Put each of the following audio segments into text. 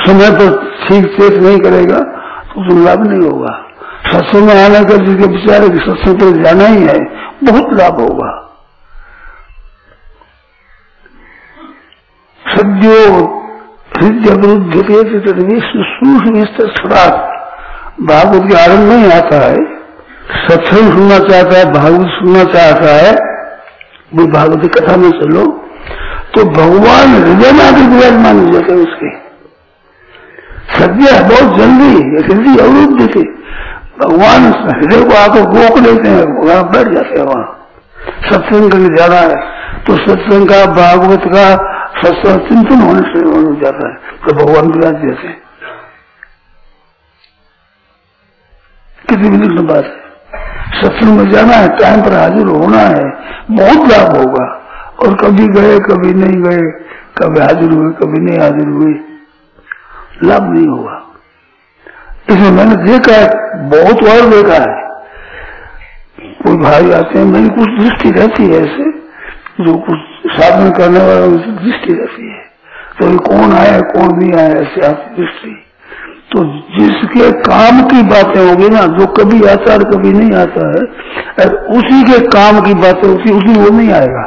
समय पर ठीक चेक नहीं करेगा तो लाभ नहीं होगा। सत्संग में आने का जिसके विचार है कि सत्संग पर जाना ही है, बहुत लाभ होगा। सद्यो हृदय विरुद्ध भागवत के आरंभ में ही आता है, सत्संग सुनना चाहता है, भागवत सुनना चाहता है, वो भागवत की कथा में चलो तो भगवान हृदय में आकर विराजमान हो जाते हैं। उसके सद्य बहुत जल्दी हृदय अवरुद्ध थे, भगवान हृदय को आकर रोक लेते हैं, वहां बैठ जाते हैं। वहां सत्संग करने जाना है तो सत्संग का, भागवत का सत्संग चिंतन होने से हो जाता है, तो भगवान विराज जाते हैं। कितनी विलक्षण बात है। सत्संग में जाना है, टाइम पर हाजिर होना है, बहुत लाभ होगा। और कभी गए कभी नहीं गए, कभी हाजिर हुए कभी नहीं हाजिर हुए, लाभ नहीं होगा। इसमें मैंने देखा है, बहुत बार देखा है, कोई भाई आते हैं, मेरी कुछ दृष्टि रहती है ऐसे, जो कुछ साधन करने वाला उनकी दृष्टि रहती है, तो ये कौन आया कौन नहीं आया ऐसे आपकी दृष्टि। तो जिसके काम की बातें होगी ना, जो कभी आता है कभी नहीं आता है, उसी के काम की बातें होती, उसी वो नहीं आएगा।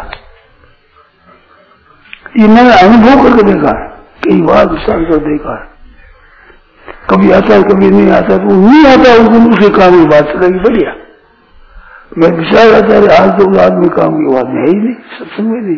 ये मैंने अनुभव करके देखा है, कई बार विचार कर देखा है। कभी आता है कभी नहीं आता, तो नहीं आता उस दिन उसी काम की बात चलेगी, बढ़िया। मैं विचार आता है आज तो आदमी काम की बात है ही नहीं, सत्संग में नहीं।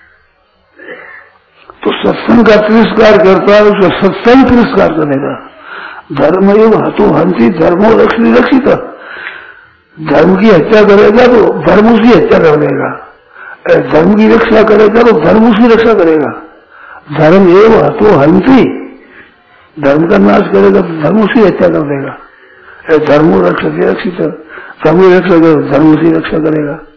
तो सत्संग का तिरस्कार करता है, उसका सत्संग तिरस्कार करेगा। धर्म एवं हतो हंसी धर्मो रक्षित, धर्म की हत्या करेगा तो धर्म उसकी हत्या कर देगा, धर्म की रक्षा करेगा तो धर्म उसकी रक्षा करेगा। धर्म एवं हतो हंसी, धर्म का नाश करेगा तो धर्म उसकी हत्या कर देगा। धर्मो रक्षित, धर्म की रक्षा करेगा धर्म उसकी रक्षा करेगा।